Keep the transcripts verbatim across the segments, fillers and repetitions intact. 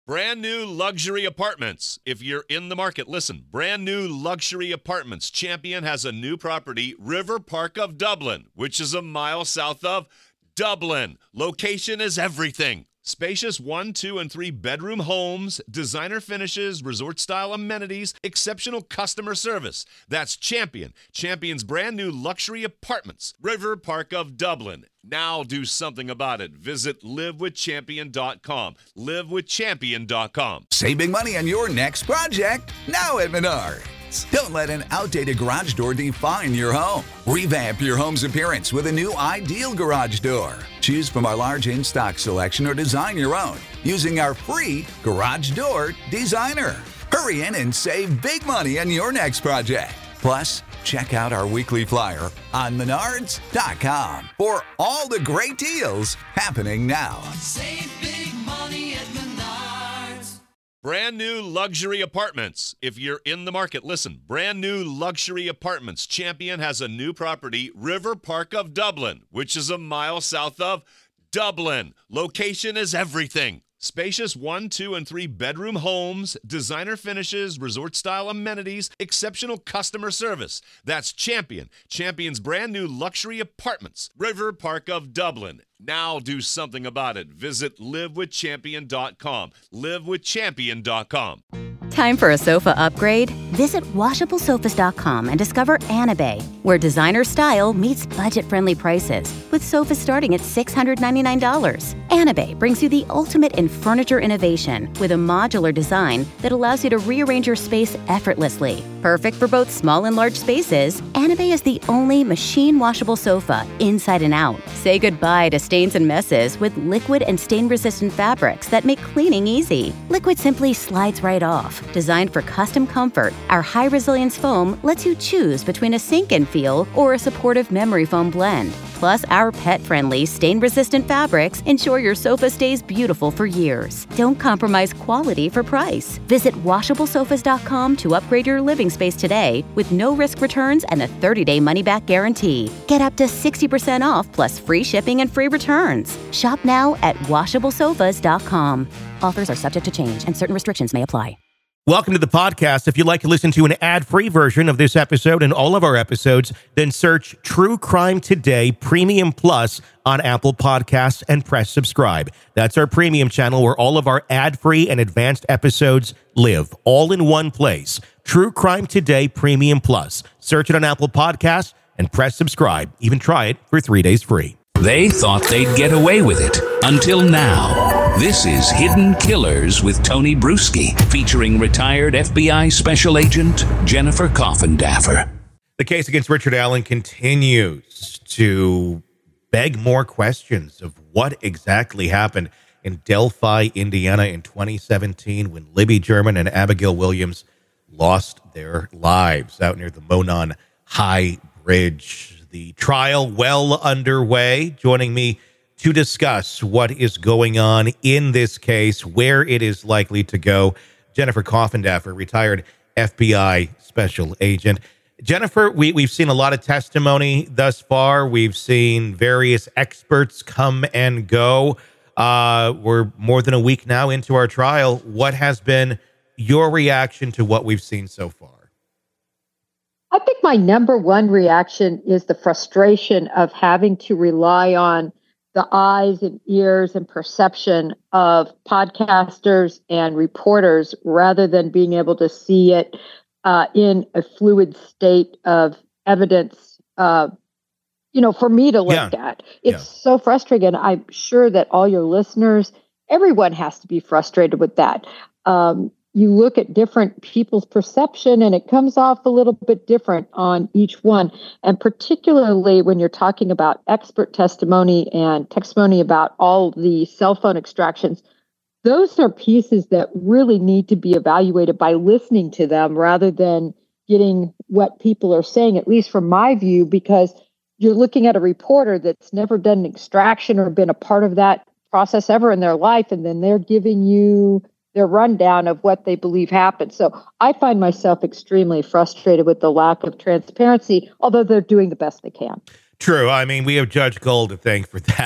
Brand new luxury apartments. If you're in the market, listen. Brand new luxury apartments. Champion has a new property, River Park of Dublin, which is a mile south of Dublin. Location is everything. Spacious one, two, and three bedroom homes, designer finishes, resort-style amenities, exceptional customer service. That's Champion. Champion's brand new luxury apartments, River Park of Dublin. Now do something about it. Visit live with champion dot com. live with champion dot com. Save big money on your next project now at Menards. Don't let an outdated garage door define your home. Revamp your home's appearance with a new ideal garage door. Choose from our large in-stock selection or design your own using our free Garage Door Designer. Hurry in and save big money on your next project. Plus, check out our weekly flyer on menards dot com for all the great deals happening now. Save big money at Menards. Brand new luxury apartments. If you're in the market, listen. Brand new luxury apartments. Champion has a new property, River Park of Dublin, which is a mile south of Dublin. Location is everything. Spacious one, two, and three bedroom homes, designer finishes, resort-style amenities, exceptional customer service. That's Champion. Champion's brand new luxury apartments, River Park of Dublin. Now do something about it. Visit live with champion dot com. live with champion dot com. Time for a sofa upgrade? Visit washable sofas dot com and discover Anabay, where designer style meets budget-friendly prices, with sofas starting at six hundred ninety-nine dollars. Anabay brings you the ultimate in furniture innovation with a modular design that allows you to rearrange your space effortlessly. Perfect for both small and large spaces, Anabay is the only machine-washable sofa inside and out. Say goodbye to stains and messes with liquid and stain-resistant fabrics that make cleaning easy. Liquid simply slides right off. Designed for custom comfort, our high-resilience foam lets you choose between a sink-in feel or a supportive memory foam blend. Plus, our pet-friendly, stain-resistant fabrics ensure your sofa stays beautiful for years. Don't compromise quality for price. Visit washable sofas dot com to upgrade your living space today with no-risk returns and a thirty-day money-back guarantee. Get up to sixty percent off plus free shipping and free returns. Shop now at washable sofas dot com. Offers are subject to change and certain restrictions may apply. Welcome to the podcast. If you'd like to listen to an ad-free version of this episode and all of our episodes, then search True Crime Today Premium Plus on Apple Podcasts and press subscribe. That's our premium channel where all of our ad-free and advanced episodes live, all in one place. True Crime Today Premium Plus. Search it on Apple Podcasts and press subscribe. Even try it for three days free. They thought they'd get away with it until now. This is Hidden Killers with Tony Bruschi, featuring retired F B I Special Agent Jennifer Coffindaffer. The case against Richard Allen continues to beg more questions of what exactly happened in Delphi, Indiana in twenty seventeen when Libby German and Abigail Williams lost their lives out near the Monon High Bridge. The trial well underway. Joining me to discuss what is going on in this case, where it is likely to go, Jennifer Coffindaffer, retired F B I Special Agent. Jennifer, we, we've seen a lot of testimony thus far. We've seen various experts come and go. Uh, we're more than a week now into our trial. What has been your reaction to what we've seen so far? I think my number one reaction is the frustration of having to rely on the eyes and ears and perception of podcasters and reporters rather than being able to see it uh, in a fluid state of evidence, uh, you know, for me to look yeah. at. It's yeah. so frustrating. I'm sure that all your listeners, everyone has to be frustrated with that. Um, you look at different people's perception and it comes off a little bit different on each one. And particularly when you're talking about expert testimony and testimony about all the cell phone extractions, those are pieces that really need to be evaluated by listening to them rather than getting what people are saying, at least from my view, because you're looking at a reporter that's never done an extraction or been a part of that process ever in their life, and then they're giving you their rundown of what they believe happened. So I find myself extremely frustrated with the lack of transparency, although they're doing the best they can. True. I mean, we have Judge Gold to thank for that.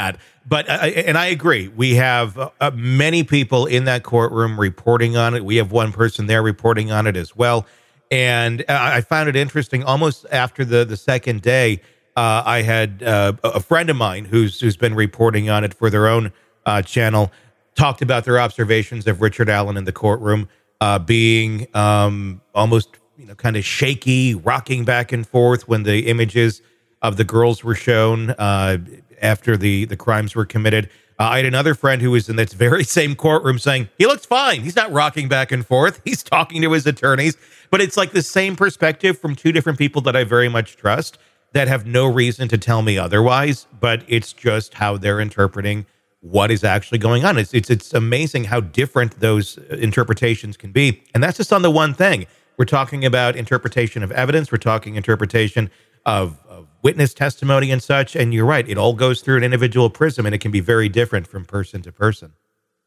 But I, and I agree. We have uh, many people in that courtroom reporting on it. We have one person there reporting on it as well. And I found it interesting. Almost after the, the second day, uh, I had uh, a friend of mine who's who's been reporting on it for their own uh, channel, talked about their observations of Richard Allen in the courtroom uh, being um, almost you know kind of shaky, rocking back and forth when the images of the girls were shown uh, after the, the crimes were committed. Uh, I had another friend who was in that very same courtroom saying, he looks fine. He's not rocking back and forth. He's talking to his attorneys. But it's like the same perspective from two different people that I very much trust that have no reason to tell me otherwise. But it's just how they're interpreting what is actually going on. It's, it's, it's amazing how different those interpretations can be. And that's just on the one thing. We're talking about interpretation of evidence. We're talking interpretation Of, of witness testimony and such. And you're right, it all goes through an individual prism, and it can be very different from person to person.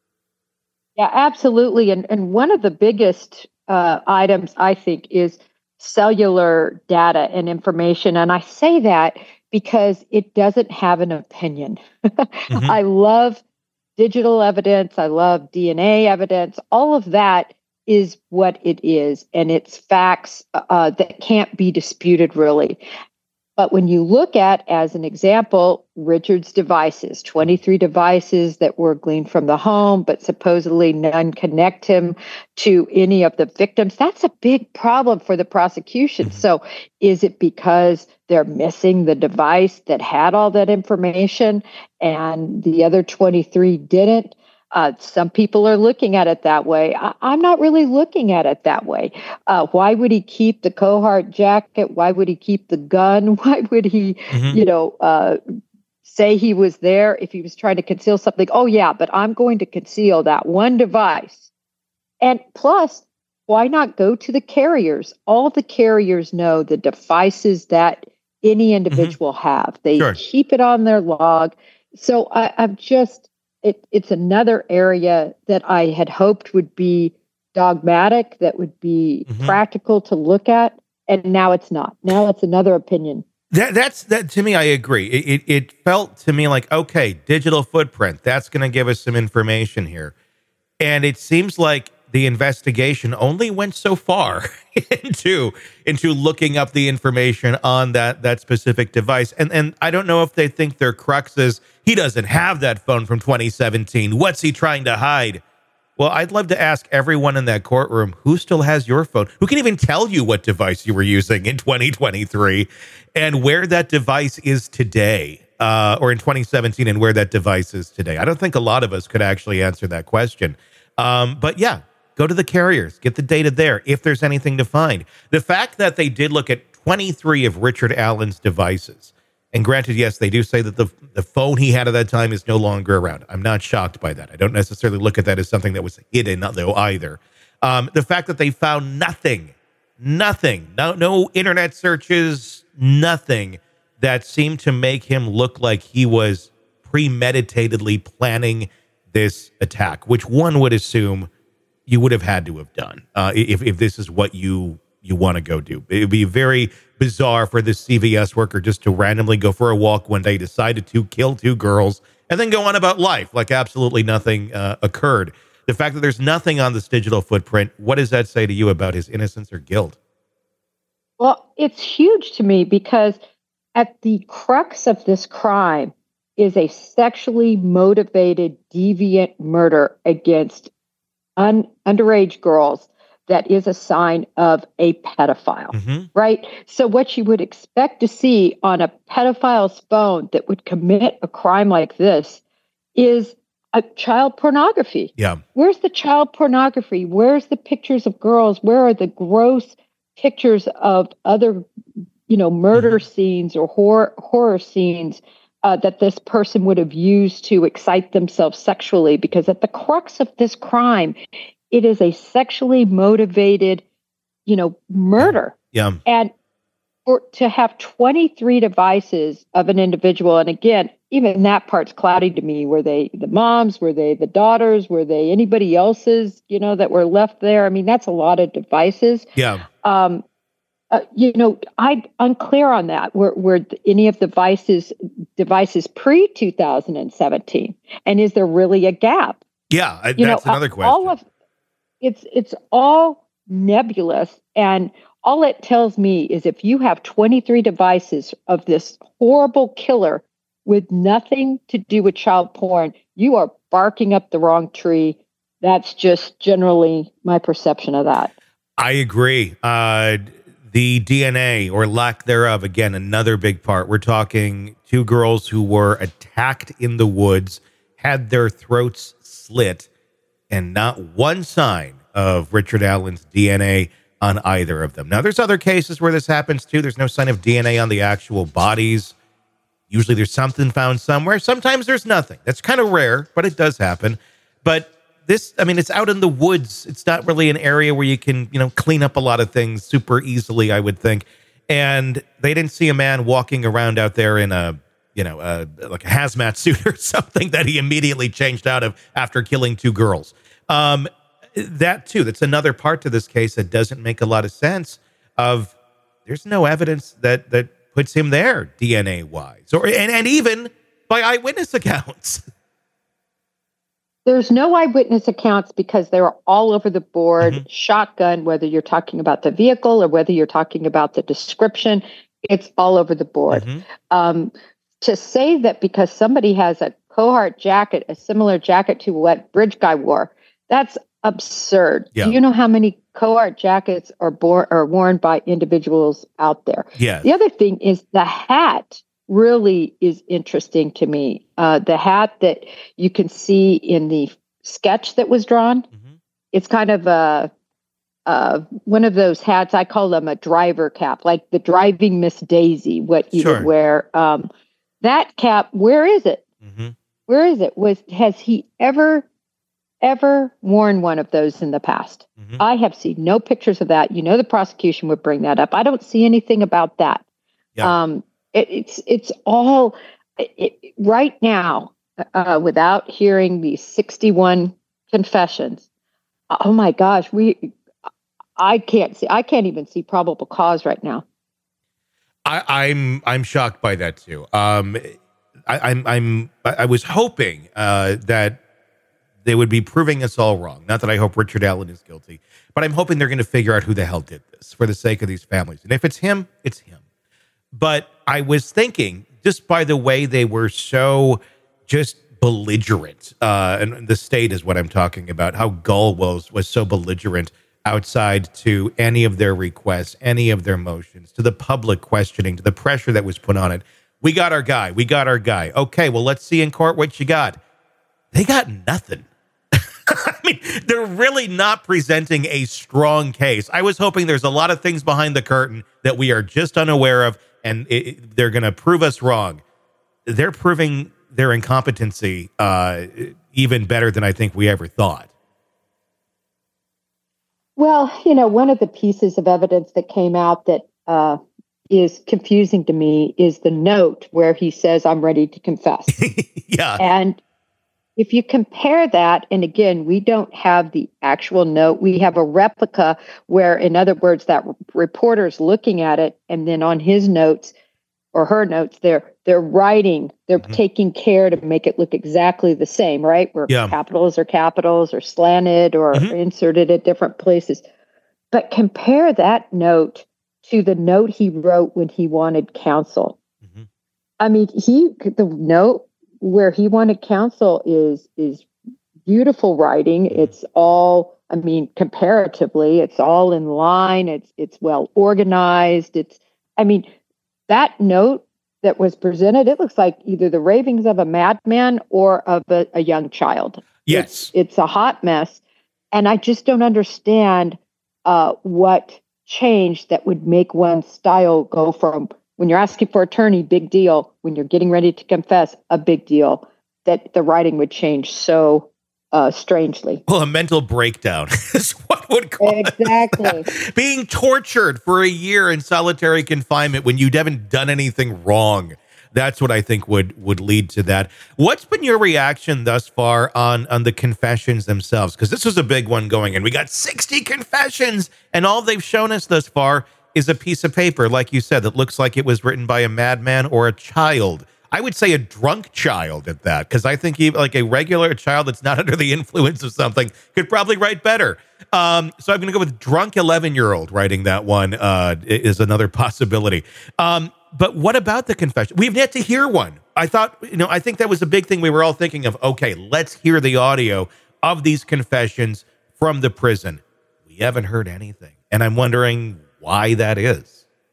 Yeah, absolutely. And and one of the biggest uh, items, I think, is cellular data and information. And I say that because it doesn't have an opinion. Mm-hmm. I love digital evidence. I love D N A evidence. All of that is what it is, and it's facts uh, that can't be disputed, really. But when you look at, as an example, Richard's devices, twenty-three devices that were gleaned from the home, but supposedly none connect him to any of the victims, that's a big problem for the prosecution. Mm-hmm. So is it because they're missing the device that had all that information and the other twenty-three didn't? Uh, some people are looking at it that way. I, I'm not really looking at it that way. Uh, why would he keep the Cohart jacket? Why would he keep the gun? Why would he, mm-hmm. you know, uh, say he was there if he was trying to conceal something? Oh, yeah, but I'm going to conceal that one device. And plus, why not go to the carriers? All the carriers know the devices that any individual mm-hmm. have. They sure. keep it on their log. So I, I'm just... It, it's another area that I had hoped would be dogmatic, that would be mm-hmm. practical to look at, and now it's not. Now it's another opinion. That, that's that to me. I agree. It, it, it felt to me like, okay, digital footprint. That's going to give us some information here, and it seems like the investigation only went so far into into looking up the information on that that specific device. And and I don't know if they think their crux is he doesn't have that phone from twenty seventeen. What's he trying to hide? Well, I'd love to ask everyone in that courtroom who still has your phone, who can even tell you what device you were using in twenty twenty-three and where that device is today, uh, or in twenty seventeen and where that device is today. I don't think a lot of us could actually answer that question. Um, but yeah, go to the carriers, get the data there if there's anything to find. The fact that they did look at twenty-three of Richard Allen's devices, and granted, yes, they do say that the the phone he had at that time is no longer around. I'm not shocked by that. I don't necessarily look at that as something that was hidden, though, either. Um, the fact that they found nothing, nothing, no, no internet searches, nothing that seemed to make him look like he was premeditatedly planning this attack, which one would assume you would have had to have done uh, if if this is what you you want to go do. It would be very bizarre for this C V S worker just to randomly go for a walk one day, decided to kill two girls, and then go on about life like absolutely nothing uh, occurred. The fact that there's nothing on this digital footprint, what does that say to you about his innocence or guilt? Well, it's huge to me because at the crux of this crime is a sexually motivated, deviant murder against un- underage girls that is a sign of a pedophile, mm-hmm. right? So what you would expect to see on a pedophile's phone that would commit a crime like this is a child pornography. Yeah. Where's the child pornography? Where's the pictures of girls? Where are the gross pictures of other, you know, murder mm-hmm. scenes or horror horror scenes uh, that this person would have used to excite themselves sexually? Because at the crux of this crime, it is a sexually motivated, you know, murder. Yeah. And for to have twenty-three devices of an individual, and again, even that part's cloudy to me. Were they the moms? Were they the daughters? Were they anybody else's, you know, that were left there? I mean, that's a lot of devices. Yeah. Um, uh, you know, I'm unclear on that. Were, were any of the devices devices pre two thousand seventeen, and is there really a gap? Yeah, I, You that's know, another uh, question. All of it's it's all nebulous, and all it tells me is if you have twenty-three devices of this horrible killer with nothing to do with child porn, you are barking up the wrong tree. That's just generally my perception of that. I agree. Uh, the D N A or lack thereof, again, another big part. We're talking two girls who were attacked in the woods, had their throats slit, and not one sign of Richard Allen's D N A on either of them. Now, there's other cases where this happens too. There's no sign of D N A on the actual bodies. Usually there's something found somewhere. Sometimes there's nothing. That's kind of rare, but it does happen. But this, I mean, it's out in the woods. It's not really an area where you can, you know, clean up a lot of things super easily, I would think. And they didn't see a man walking around out there in a, you know, uh, like a hazmat suit or something that he immediately changed out of after killing two girls. Um, that too, that's another part to this case that doesn't make a lot of sense. Of there's no evidence that that puts him there D N A wise, or and, and even by eyewitness accounts. There's no eyewitness accounts because they were all over the board. Mm-hmm. Shotgun, whether you're talking about the vehicle or whether you're talking about the description, it's all over the board. Mm-hmm. Um, to say that because somebody has a Cohart jacket, a similar jacket to what Bridge Guy wore, that's absurd. Yeah. Do you know how many Cohart jackets are, bor- are worn by individuals out there? Yeah. The other thing is the hat really is interesting to me. Uh, the hat that you can see in the sketch that was drawn, Mm-hmm. it's kind of a, uh, one of those hats. I call them a driver cap, like the driving Miss Daisy, what you Sure. would wear. Um, that cap, where is it? Mm-hmm. Where is it? Was has he ever, ever worn one of those in the past? Mm-hmm. I have seen no pictures of that. You know, the prosecution would bring that up. I don't see anything about that. Yeah. Um, it, it's it's all it, right now. Uh, without hearing these sixty-one confessions, oh my gosh, we I can't see. I can't even see probable cause right now. I, I'm I'm shocked by that too. Um, I, I'm I'm I was hoping uh, that they would be proving us all wrong. Not that I hope Richard Allen is guilty, but I'm hoping they're going to figure out who the hell did this for the sake of these families. And if it's him, it's him. But I was thinking, just by the way they were so just belligerent, uh, and the state is what I'm talking about, how Gull was was so belligerent outside to any of their requests, any of their motions, to the public questioning, to the pressure that was put on it. We got our guy. We got our guy. Okay, well, let's see in court what you got. They got nothing. I mean, they're really not presenting a strong case. I was hoping there's a lot of things behind the curtain that we are just unaware of, and it, they're going to prove us wrong. They're proving their incompetency uh, even better than I think we ever thought. Well, you know, one of the pieces of evidence that came out that uh, is confusing to me is the note where he says, "I'm ready to confess." Yeah. And if you compare that, and again, we don't have the actual note, we have a replica where, in other words, that reporter's looking at it, and then on his notes or her notes, they're they're writing, they're Mm-hmm. taking care to make it look exactly the same, right? Where Yeah. capitals are capitals or slanted or Mhm. inserted at different places. But compare that note to the note he wrote when he wanted counsel. Mm-hmm. I mean, he the note where he wanted counsel is is beautiful writing. It's all, I mean, comparatively, it's all in line. It's it's well organized. It's, I mean, that note that was presented, it looks like either the ravings of a madman or of a, a young child. Yes. It's, it's a hot mess. And I just don't understand uh, what changed that would make one's style go from, when you're asking for attorney, big deal. When you're getting ready to confess, a big deal. That the writing would change so uh, strangely. Well, a mental breakdown is what would cause Exactly. that. Being tortured for a year in solitary confinement when you haven't done anything wrong. That's what I think would would lead to that. What's been your reaction thus far on, on the confessions themselves? Because this was a big one going in. We got sixty confessions, and all they've shown us thus far is a piece of paper, like you said, that looks like it was written by a madman or a child. I would say a drunk child at that, because I think even like a regular child that's not under the influence of something could probably write better. Um, so I'm going to go with drunk eleven-year-old writing that one uh, is another possibility. Um, but what about the confession? We've yet to hear one. I thought, you know, I think that was a big thing we were all thinking of. Okay, let's hear the audio of these confessions from the prison. We haven't heard anything. And I'm wondering why that is.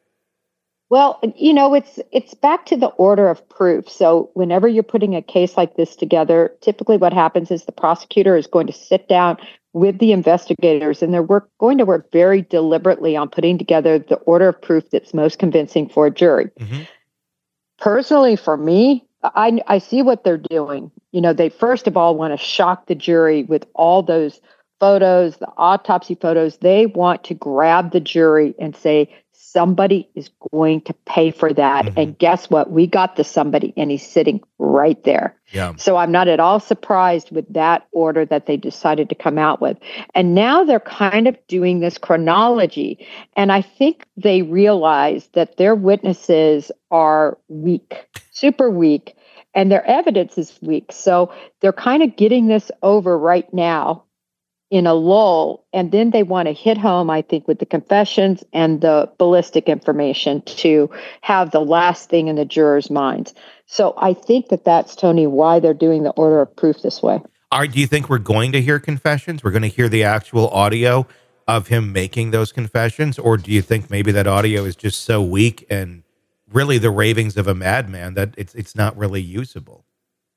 Well, you know, it's it's back to the order of proof. So whenever you're putting a case like this together, typically what happens is the prosecutor is going to sit down with the investigators, and they're work, going to work very deliberately on putting together the order of proof that's most convincing for a jury. Mm-hmm. Personally, for me, I, I see what they're doing. You know, they first of all want to shock the jury with all those photos, the autopsy photos. They want to grab the jury and say, somebody is going to pay for that. Mm-hmm. And guess what? We got the somebody, and he's sitting right there. Yeah. So I'm not at all surprised with that order that they decided to come out with. And now they're kind of doing this chronology. And I think they realize that their witnesses are weak, super weak, and their evidence is weak. So they're kind of getting this over right now in a lull, and then they want to hit home, I think, with the confessions and the ballistic information to have the last thing in the jurors' minds. So I think that that's, Tony, why they're doing the order of proof this way. Are, do you think we're going to hear confessions? We're going to hear the actual audio of him making those confessions? Or do you think maybe that audio is just so weak and really the ravings of a madman that it's it's not really usable?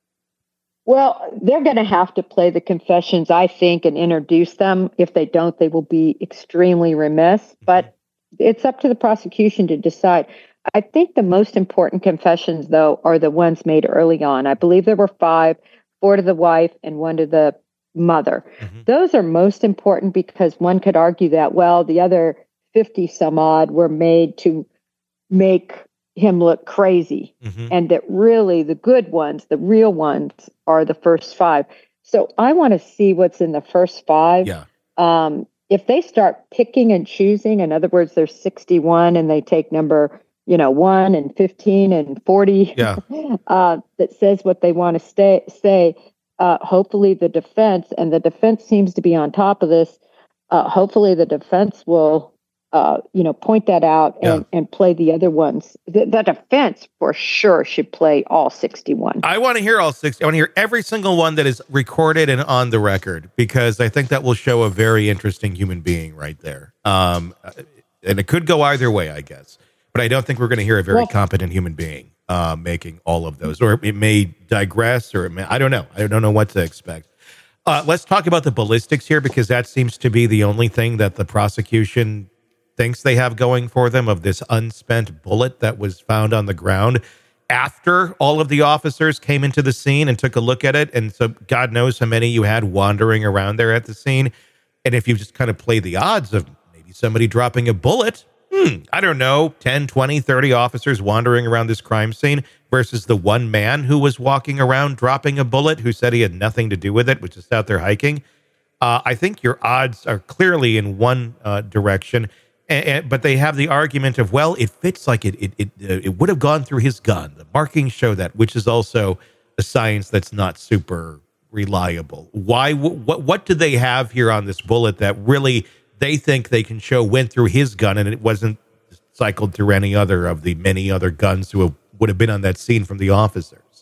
Well, they're going to have to play the confessions, I think, and introduce them. If they don't, they will be extremely remiss. But it's up to the prosecution to decide. I think the most important confessions, though, are the ones made early on. I believe there were five, four to the wife and one to the mother. Mm-hmm. Those are most important because one could argue that, well, the other fifty some odd were made to make him look crazy, mm-hmm. and that really the good ones, the real ones, are the first five. So I want to see what's in the first five. Yeah. Um, if they start picking and choosing, in other words, there's sixty-one and they take number, you know, one and fifteen and forty, yeah. uh, that says what they want to stay, say, uh, hopefully the defense, and the defense seems to be on top of this. Uh, hopefully the defense will Uh, you know, point that out and, yeah. and play the other ones. The, the defense for sure should play all sixty-one. I want to hear all sixty. I want to hear every single one that is recorded and on the record, because I think that will show a very interesting human being right there. Um, and it could go either way, I guess. But I don't think we're going to hear a very well, competent human being uh, making all of those. Or it may digress, or it may, I don't know. I don't know what to expect. Uh, let's talk about the ballistics here, because that seems to be the only thing that the prosecution thinks they have going for them, of this unspent bullet that was found on the ground after all of the officers came into the scene and took a look at it. And so God knows how many you had wandering around there at the scene. And if you just kind of play the odds of maybe somebody dropping a bullet, hmm, I don't know, ten, twenty, thirty officers wandering around this crime scene versus the one man who was walking around dropping a bullet, who said he had nothing to do with it, which is out there hiking. Uh, I think your odds are clearly in one uh, direction. And, and, but they have the argument of, well, it fits like it it it, uh, it would have gone through his gun. The markings show that, which is also a science that's not super reliable. Why? What? What do they have here on this bullet that really they think they can show went through his gun, and it wasn't cycled through any other of the many other guns who have, would have been on that scene from the officers?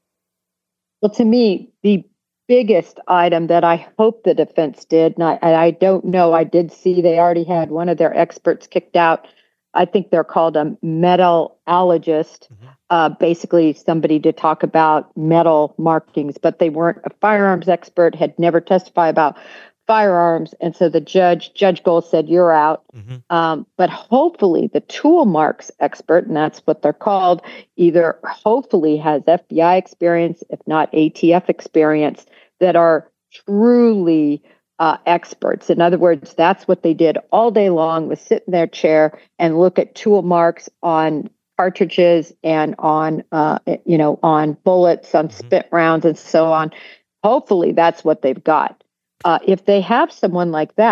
Well, to me, the biggest item that I hope the defense did, and I, I don't know, I did see they already had one of their experts kicked out. I think they're called a metallurgist, mm-hmm. uh, basically somebody to talk about metal markings, but they weren't a firearms expert, had never testified about firearms. And so the judge, Judge Gold, said, you're out. Mm-hmm. Um, but hopefully the tool marks expert, and that's what they're called, either hopefully has F B I experience, if not A T F experience, that are truly uh, experts. In other words, that's what they did all day long, was sit in their chair and look at tool marks on cartridges and on, uh, you know, on bullets, on mm-hmm. spit rounds, and so on. Hopefully that's what they've got. Uh, if they have someone like that,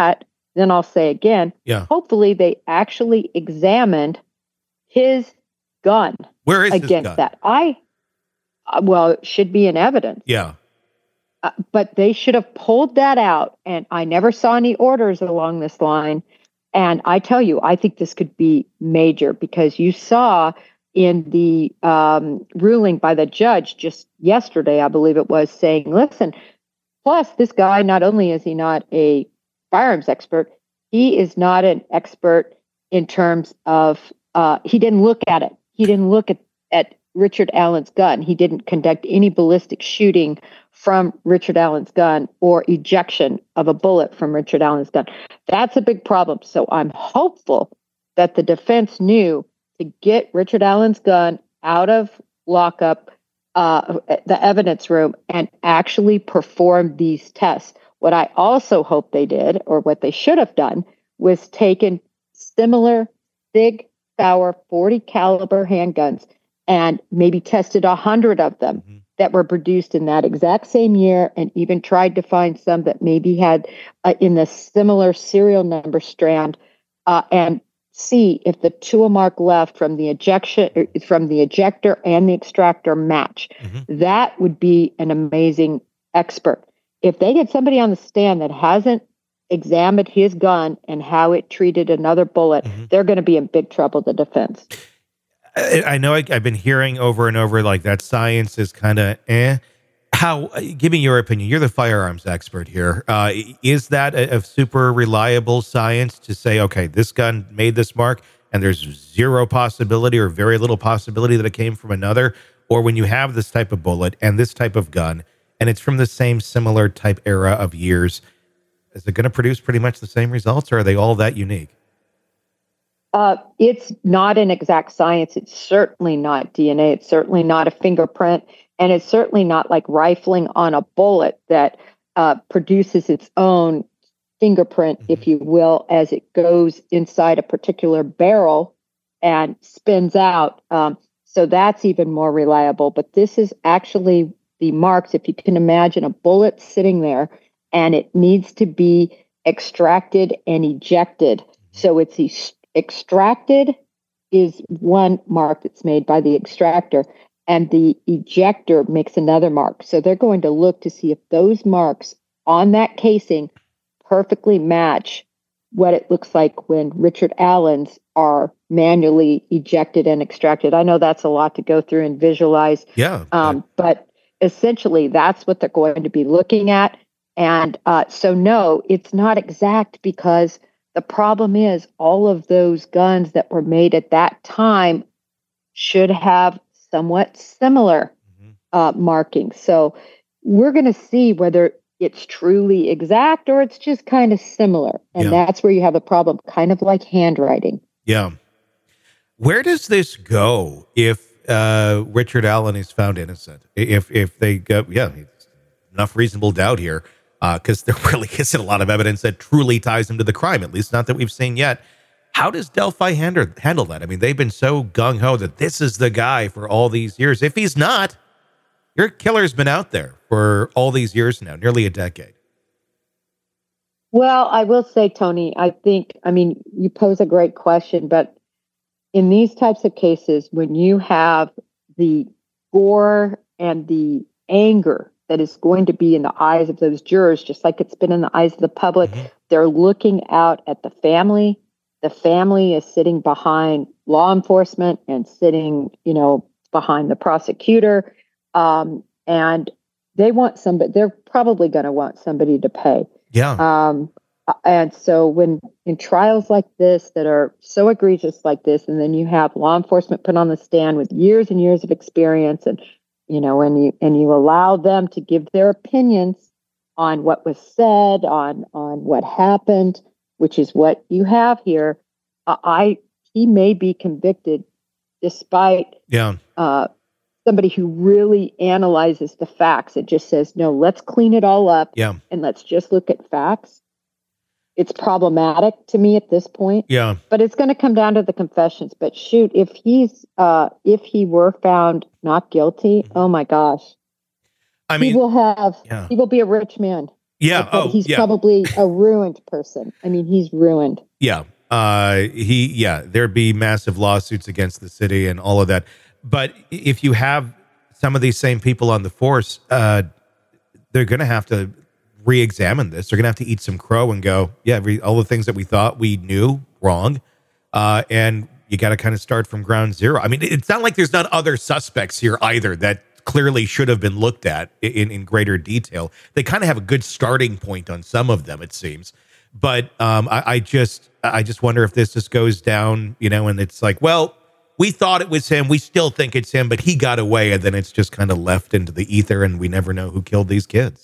then I'll say again, Yeah. hopefully they actually examined his gun Where is his against gun? that. I, uh, well, it should be in evidence. Yeah. Uh, but they should have pulled that out. And I never saw any orders along this line. And I tell you, I think this could be major because you saw in the um, ruling by the judge just yesterday, I believe it was, saying, listen, plus this guy, not only is he not a firearms expert, he is not an expert in terms of, uh, he didn't look at it. He didn't look at, at Richard Allen's gun. He didn't conduct any ballistic shooting from Richard Allen's gun or ejection of a bullet from Richard Allen's gun. That's a big problem. So I'm hopeful that the defense knew to get Richard Allen's gun out of lockup, uh, the evidence room, and actually perform these tests. What I also hope they did, or what they should have done, was taken similar Sig Sauer forty caliber handguns and maybe tested a hundred of them mm-hmm. that were produced in that exact same year, and even tried to find some that maybe had uh, in the similar serial number strand, uh, and see if the tool mark left from the ejection from the ejector and the extractor match. Mm-hmm. That would be an amazing expert. If they get somebody on the stand that hasn't examined his gun and how it treated another bullet, mm-hmm. they're going to be in big trouble, the defense. I, I know I, I've been hearing over and over like that science is kind of eh. How, give me your opinion. You're the firearms expert here. Uh, is that a, a super reliable science to say, okay, this gun made this mark and there's zero possibility or very little possibility that it came from another? Or when you have this type of bullet and this type of gun and it's from the same similar type era of years, is it going to produce pretty much the same results, or are they all that unique? Uh, it's not an exact science. It's certainly not D N A. It's certainly not a fingerprint. And it's certainly not like rifling on a bullet that uh, produces its own fingerprint, mm-hmm. if you will, as it goes inside a particular barrel and spins out. Um, so that's even more reliable. But this is actually the marks. If you can imagine a bullet sitting there and it needs to be extracted and ejected. So it's e- extracted is one mark that's made by the extractor, and the ejector makes another mark. So they're going to look to see if those marks on that casing perfectly match what it looks like when Richard Allen's are manually ejected and extracted. I know that's a lot to go through and visualize. Yeah. Um, but essentially, that's what they're going to be looking at. And uh, so, no, it's not exact, because the problem is all of those guns that were made at that time should have somewhat similar mm-hmm. uh, markings. So we're going to see whether it's truly exact or it's just kind of similar. And yeah. that's where you have a problem, kind of like handwriting. Yeah. Where does this go if uh, Richard Allen is found innocent? If if they go, yeah, enough reasonable doubt here, because uh, there really isn't a lot of evidence that truly ties him to the crime, at least not that we've seen yet. How does Delphi handle, handle that? I mean, they've been so gung-ho that this is the guy for all these years. If he's not, your killer's been out there for all these years now, nearly a decade. Well, I will say, Tony, I think, I mean, you pose a great question, but in these types of cases, when you have the gore and the anger that is going to be in the eyes of those jurors, just like it's been in the eyes of the public, mm-hmm. they're looking out at the family. The family is sitting behind law enforcement and sitting, you know, behind the prosecutor. Um, and they want somebody, they're probably going to want somebody to pay. Yeah. Um, and so when in trials like this that are so egregious like this, and then you have law enforcement put on the stand with years and years of experience, and, you know, and you, and you allow them to give their opinions on what was said, on, on what happened, which is what you have here, uh, I he may be convicted despite yeah. uh, somebody who really analyzes the facts. It just says, no, let's clean it all up yeah. and let's just look at facts. It's problematic to me at this point. Yeah. But it's going to come down to the confessions. But shoot, if he's uh, if he were found not guilty, mm-hmm. oh my gosh. I mean, he will have yeah. he will be a rich man. Yeah. But Oh, he's yeah. probably a ruined person. I mean, he's ruined. Yeah. Uh, he, yeah, there'd be massive lawsuits against the city and all of that. But if you have some of these same people on the force, uh, they're going to have to re-examine this. They're going to have to eat some crow and go, yeah, every, all the things that we thought we knew wrong. Uh, and you got to kind of start from ground zero. I mean, it's not like there's not other suspects here either that clearly should have been looked at in, in greater detail. They kind of have a good starting point on some of them, it seems. But um, I, I just, I just wonder if this just goes down, you know, and it's like, well, we thought it was him. We still think it's him, but he got away. And then it's just kind of left into the ether and we never know who killed these kids.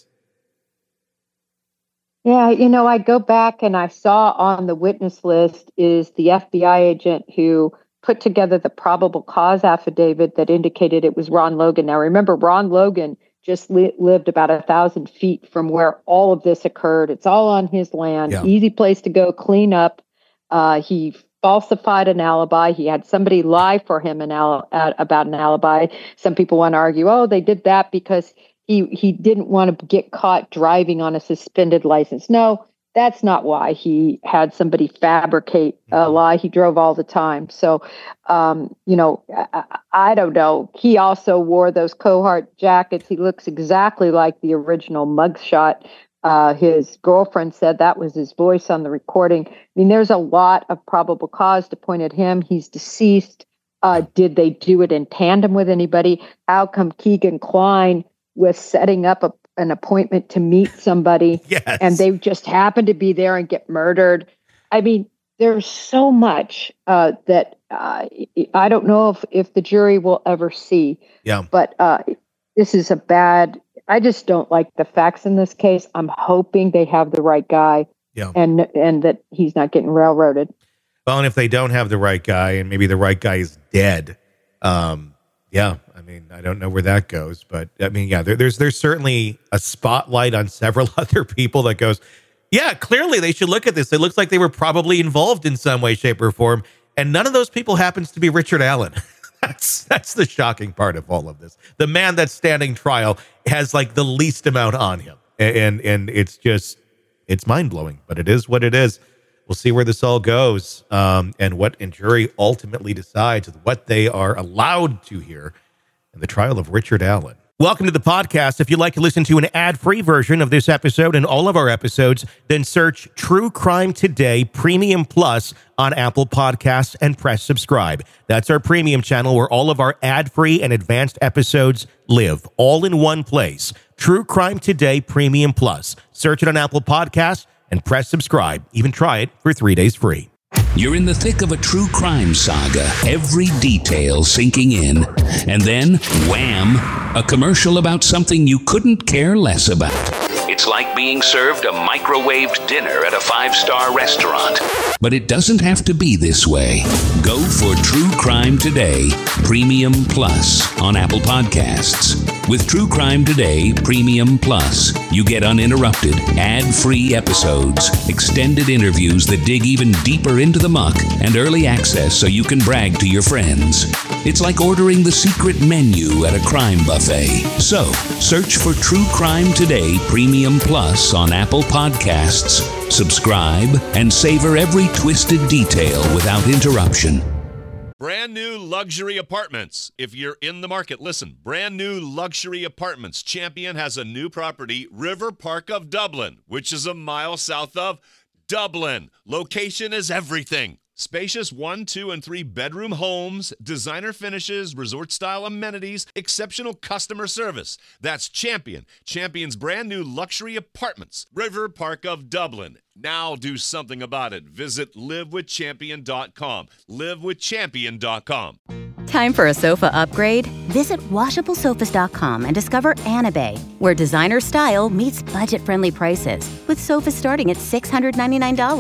Yeah, you know, I go back and I saw on the witness list is the F B I agent who put together the probable cause affidavit that indicated it was Ron Logan. Now, remember, Ron Logan just li- lived about a thousand feet from where all of this occurred. It's all on his land. Yeah. Easy place to go clean up. Uh, he falsified an alibi. He had somebody lie for him an al- uh, about an alibi. Some people want to argue, oh, they did that because he he didn't want to get caught driving on a suspended license. No, that's not why he had somebody fabricate a lie. He drove all the time. So, um, you know, I, I don't know. He also wore those Cohart jackets. He looks exactly like the original mugshot. Uh, his girlfriend said that was his voice on the recording. I mean, there's a lot of probable cause to point at him. He's deceased. Uh, did they do it in tandem with anybody? How come Keegan Kline was setting up a, an appointment to meet somebody Yes. and they just happened to be there and get murdered? I mean, there's so much uh, that uh, I don't know if, if the jury will ever see. Yeah. But uh, this is a bad, I just don't like the facts in this case. I'm hoping they have the right guy Yeah. and and that he's not getting railroaded. Well, and if they don't have the right guy and maybe the right guy is dead, um, yeah, I mean, I don't know where that goes, but I mean, yeah, there, there's there's certainly a spotlight on several other people that goes, yeah, clearly they should look at this. It looks like they were probably involved in some way, shape, or form, and none of those people happens to be Richard Allen. That's that's the shocking part of all of this. The man that's standing trial has like the least amount on him, and and it's just it's mind blowing, but it is what it is. We'll see where this all goes, um, and what a jury ultimately decides what they are allowed to hear in the trial of Richard Allen. Welcome to the podcast. If you'd like to listen to an ad-free version of this episode and all of our episodes, then search True Crime Today Premium Plus on Apple Podcasts and press subscribe. That's our premium channel where all of our ad-free and advanced episodes live, all in one place. True Crime Today Premium Plus. Search it on Apple Podcasts and press subscribe. Even try it for three days free. You're in the thick of a true crime saga, every detail sinking in. And then, wham, a commercial about something you couldn't care less about. It's like being served a microwaved dinner at a five-star restaurant. But it doesn't have to be this way. Go for True Crime Today Premium Plus on Apple Podcasts. With True Crime Today Premium Plus, you get uninterrupted, ad-free episodes, extended interviews that dig even deeper into the muck, and early access so you can brag to your friends. It's like ordering the secret menu at a crime buffet. So, search for True Crime Today Premium Plus on Apple Podcasts, subscribe, and savor every twisted detail without interruption. Brand new luxury apartments. If you're in the market, listen. Brand new luxury apartments. Champion has a new property, River Park of Dublin, which is a mile south of Dublin. Location is everything. Spacious one, two, and three bedroom homes, designer finishes, resort-style amenities, exceptional customer service. That's Champion. Champion's brand new luxury apartments. River Park of Dublin. Now do something about it. Visit live with champion dot com. live with champion dot com. Time for a sofa upgrade? Visit washable sofas dot com and discover Anabay, where designer style meets budget-friendly prices, with sofas starting at six hundred ninety-nine dollars.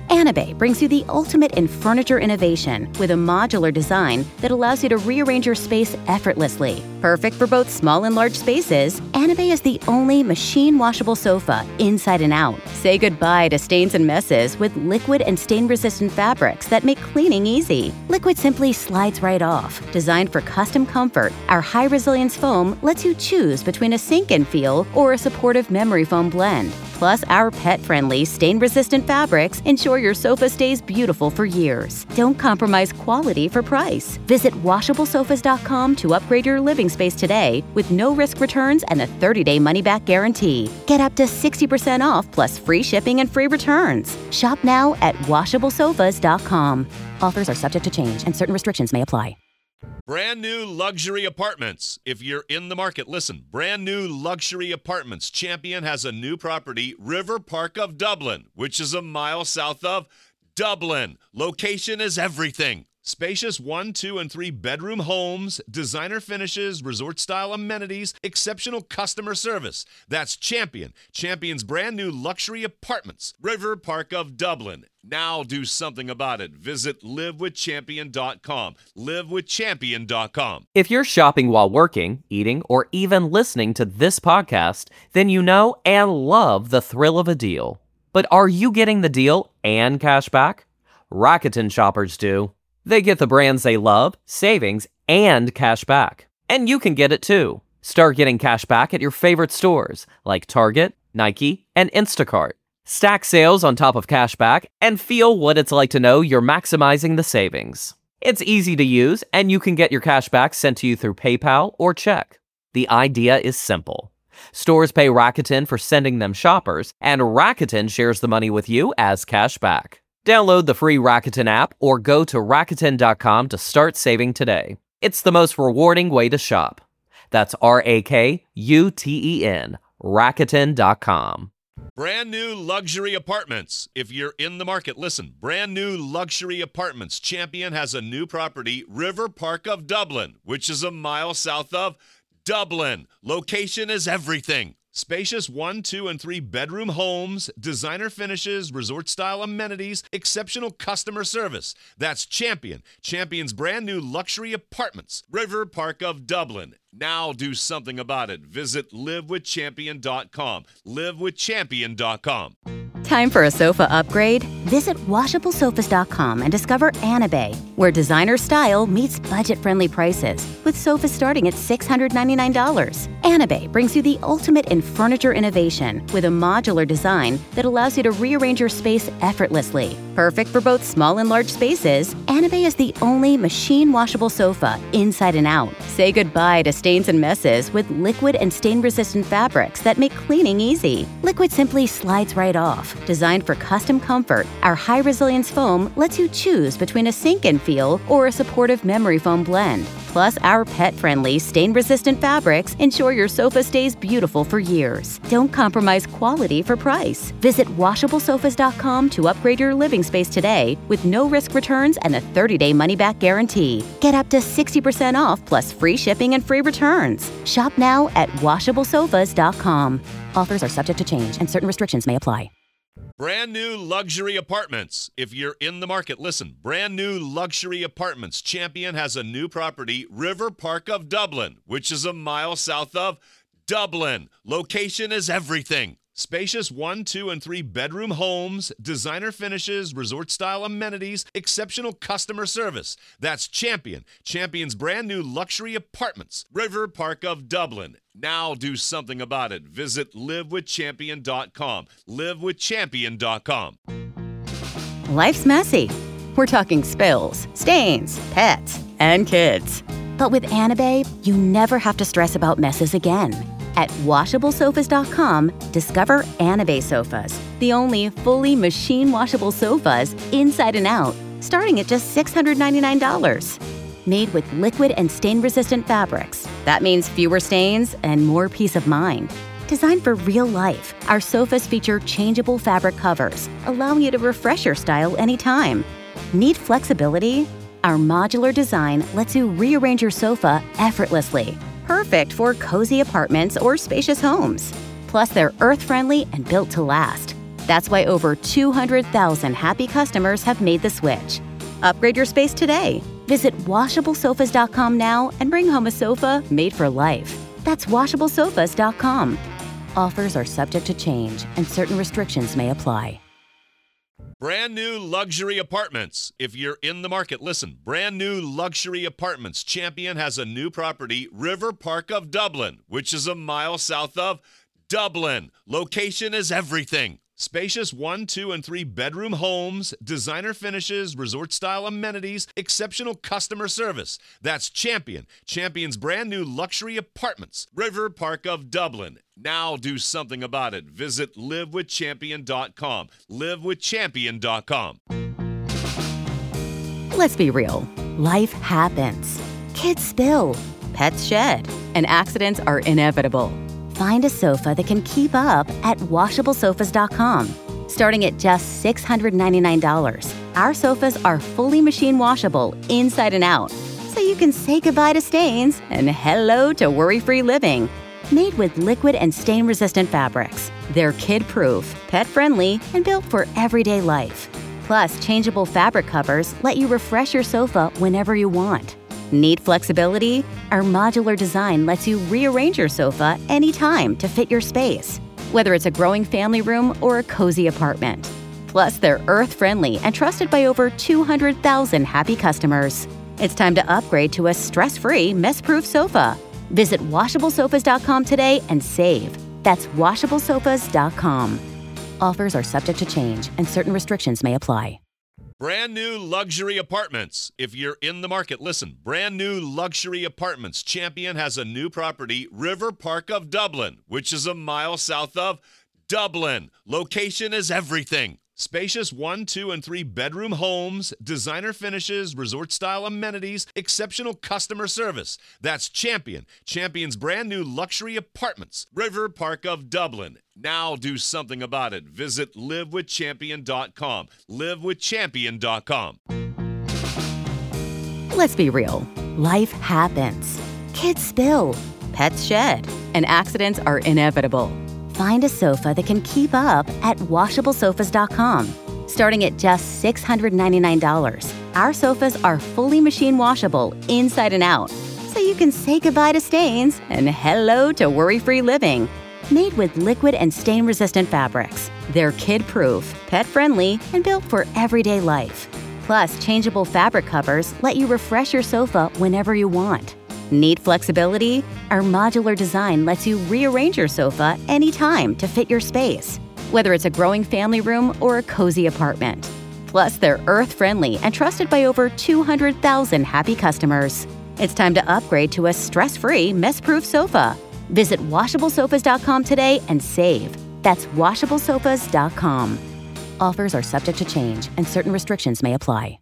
Anabay brings you the ultimate in furniture innovation with a modular design that allows you to rearrange your space effortlessly. Perfect for both small and large spaces, Anabay is the only machine-washable sofa inside and out. Say goodbye to stains and messes with liquid and stain-resistant fabrics that make cleaning easy. Liquid simply slides right off. Designed for custom comfort, our high-resilience foam lets you choose between a sink-in feel or a supportive memory foam blend. Plus, our pet-friendly, stain-resistant fabrics ensure your sofa stays beautiful for years. Don't compromise quality for price. Visit washable sofas dot com to upgrade your living space today with no-risk returns and a thirty-day money-back guarantee. Get up to sixty percent off plus free shipping and free returns. Shop now at washable sofas dot com. Offers are subject to change and certain restrictions may apply. Brand new luxury apartments. If you're in the market, listen. Brand new luxury apartments. Champion has a new property, River Park of Dublin, which is a mile south of Dublin. Location is everything. Spacious one, two, and three bedroom homes, designer finishes, resort-style amenities, exceptional customer service. That's Champion. Champion's brand new luxury apartments, River Park of Dublin. Now do something about it. Visit live with champion dot com. live with champion dot com. If you're shopping while working, eating, or even listening to this podcast, then you know and love the thrill of a deal. But are you getting the deal and cash back? Rakuten shoppers do. They get the brands they love, savings, and cash back. And you can get it too. Start getting cash back at your favorite stores like Target, Nike, and Instacart. Stack sales on top of cash back and feel what it's like to know you're maximizing the savings. It's easy to use, and you can get your cash back sent to you through PayPal or check. The idea is simple. Stores pay Rakuten for sending them shoppers, and Rakuten shares the money with you as cash back. Download the free Rakuten app or go to Rakuten dot com to start saving today. It's the most rewarding way to shop. That's R A K U T E N, Rakuten dot com. Brand new luxury apartments. If you're in the market, listen. Brand new luxury apartments. Champion has a new property, River Park of Dublin, which is a mile south of Dublin. Location is everything. Spacious one, two, and three bedroom homes, designer finishes, resort-style amenities, exceptional customer service. That's Champion. Champion's brand new luxury apartments, River Park of Dublin. Now do something about it. Visit live with champion dot com. live with champion dot com. Time for a sofa upgrade? Visit washable sofas dot com and discover Anabay, where designer style meets budget-friendly prices, with sofas starting at six hundred ninety-nine dollars. Anabay brings you the ultimate in furniture innovation with a modular design that allows you to rearrange your space effortlessly. Perfect for both small and large spaces, Anabay is the only machine-washable sofa inside and out. Say goodbye to stains and messes with liquid and stain-resistant fabrics that make cleaning easy. Liquid simply slides right off. Designed for custom comfort, our high-resilience foam lets you choose between a sink-in feel or a supportive memory foam blend. Plus, our pet-friendly, stain-resistant fabrics ensure your sofa stays beautiful for years. Don't compromise quality for price. Visit washable sofas dot com to upgrade your living space today with no-risk returns and a thirty-day money-back guarantee. Get up to sixty percent off plus free shipping and free returns. Shop now at washable sofas dot com. Offers are subject to change and certain restrictions may apply. Brand new luxury apartments. If you're in the market, listen. Brand new luxury apartments. Champion has a new property, River Park of Dublin, which is a mile south of Dublin. Location is everything. Spacious one, two, and three bedroom homes, designer finishes, resort-style amenities, exceptional customer service. That's Champion. Champion's brand new luxury apartments, River Park of Dublin. Now do something about it. Visit live with champion dot com. live with champion dot com. Life's messy. We're talking spills, stains, pets, and kids. But with Anabay, you never have to stress about messes again. At washable sofas dot com, discover Anabay sofas, the only fully machine-washable sofas inside and out, starting at just six hundred ninety-nine dollars. Made with liquid and stain-resistant fabrics. That means fewer stains and more peace of mind. Designed for real life, our sofas feature changeable fabric covers, allowing you to refresh your style anytime. Need flexibility? Our modular design lets you rearrange your sofa effortlessly. Perfect for cozy apartments or spacious homes. Plus, they're earth-friendly and built to last. That's why over two hundred thousand happy customers have made the switch. Upgrade your space today. Visit washable sofas dot com now and bring home a sofa made for life. That's washable sofas dot com. Offers are subject to change and certain restrictions may apply. Brand new luxury apartments. If you're in the market, listen. Brand new luxury apartments. Champion has a new property, River Park of Dublin, which is a mile south of Dublin. Location is everything. Spacious one, two, and three bedroom homes, designer finishes, resort-style amenities, exceptional customer service. That's Champion. Champion's brand new luxury apartments, River Park of Dublin. Now do something about it. Visit live with champion dot com. live with champion dot com. Let's be real. Life happens. Kids spill. Pets shed. And accidents are inevitable. Find a sofa that can keep up at washable sofas dot com. Starting at just six hundred ninety-nine dollars, our sofas are fully machine washable inside and out, so you can say goodbye to stains and hello to worry-free living. Made with liquid and stain-resistant fabrics, they're kid-proof, pet-friendly, and built for everyday life. Plus, changeable fabric covers let you refresh your sofa whenever you want. Need flexibility? Our modular design lets you rearrange your sofa anytime to fit your space, whether it's a growing family room or a cozy apartment. Plus, they're earth-friendly and trusted by over two hundred thousand happy customers. It's time to upgrade to a stress-free, mess-proof sofa. Visit washable sofas dot com today and save. That's washable sofas dot com. Offers are subject to change and certain restrictions may apply. Brand new luxury apartments. If you're in the market, listen. Brand new luxury apartments. Champion has a new property, River Park of Dublin, which is a mile south of Dublin. Location is everything. Spacious one, two, and three bedroom homes, designer finishes, resort-style amenities, exceptional customer service. That's Champion. Champion's brand new luxury apartments, River Park of Dublin. Now do something about it. Visit live with champion dot com. live with champion dot com. Let's be real. Life happens. Kids spill. Pets shed. And accidents are inevitable. Find a sofa that can keep up at washable sofas dot com. Starting at just six hundred ninety-nine dollars, our sofas are fully machine washable inside and out, so you can say goodbye to stains and hello to worry-free living. Made with liquid and stain-resistant fabrics, they're kid-proof, pet-friendly, and built for everyday life. Plus, changeable fabric covers let you refresh your sofa whenever you want. Need flexibility? Our modular design lets you rearrange your sofa anytime to fit your space, whether it's a growing family room or a cozy apartment. Plus, they're earth-friendly and trusted by over two hundred thousand happy customers. It's time to upgrade to a stress-free, mess-proof sofa. Visit washable sofas dot com today and save. That's washable sofas dot com. Offers are subject to change and certain restrictions may apply.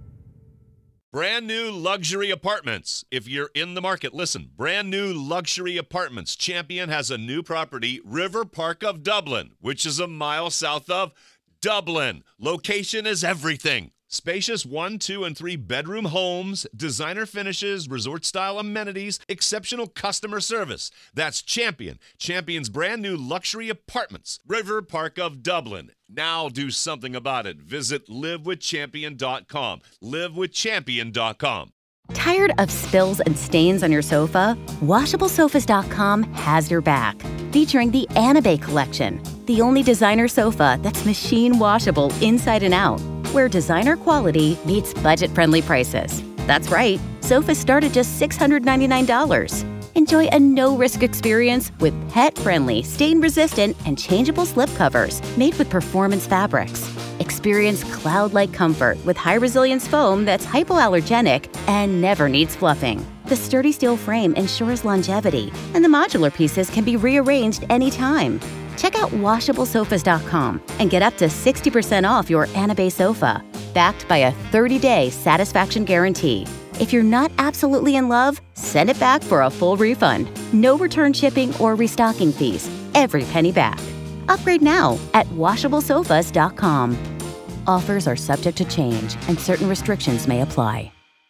Brand new luxury apartments. If you're in the market, listen. Brand new luxury apartments. Champion has a new property, River Park of Dublin, which is a mile south of Dublin. Location is everything. Spacious one, two, and three bedroom homes, designer finishes, resort-style amenities, exceptional customer service. That's Champion. Champion's brand new luxury apartments, River Park of Dublin. Now do something about it. Visit live with champion dot com. live with champion dot com. Tired of spills and stains on your sofa? washable sofas dot com has your back. Featuring the Anabay collection, the only designer sofa that's machine washable inside and out, where designer quality meets budget-friendly prices. That's right, sofas start at just six hundred ninety-nine dollars. Enjoy a no-risk experience with pet-friendly, stain-resistant, and changeable slipcovers made with performance fabrics. Experience cloud-like comfort with high-resilience foam that's hypoallergenic and never needs fluffing. The sturdy steel frame ensures longevity, and the modular pieces can be rearranged anytime. Check out washable sofas dot com and get up to sixty percent off your Anabay sofa, backed by a thirty-day satisfaction guarantee. If you're not absolutely in love, send it back for a full refund. No return shipping or restocking fees. Every penny back. Upgrade now at washable sofas dot com. Offers are subject to change and certain restrictions may apply.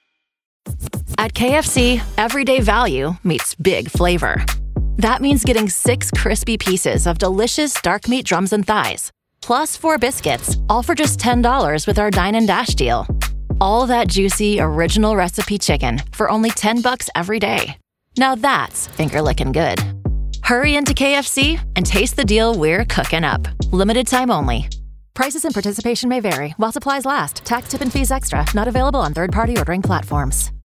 At K F C, everyday value meets big flavor. That means getting six crispy pieces of delicious dark meat drums and thighs, plus four biscuits, all for just ten dollars with our Dine and Dash deal. All that juicy, original recipe chicken for only ten bucks every day. Now that's finger-licking good. Hurry into K F C and taste the deal we're cooking up. Limited time only. Prices and participation may vary while supplies last. Tax, tip, and fees extra. Not available on third-party ordering platforms.